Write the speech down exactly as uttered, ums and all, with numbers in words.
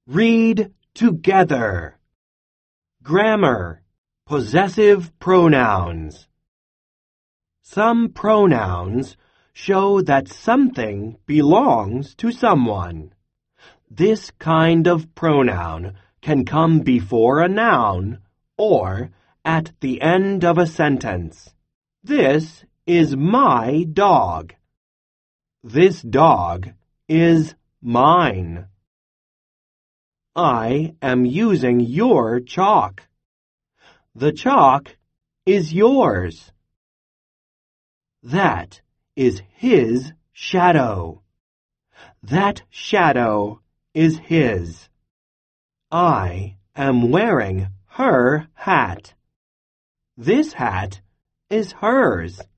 Read together. Grammar. Possessive pronouns. Some pronouns show that something belongs to someone. This kind of pronoun can come before a noun or at the end of a sentence. This is my dog. This dog is mine. I am using your chalk. The chalk is yours. That is his shadow. That shadow is his. I am wearing her hat. This hat is hers.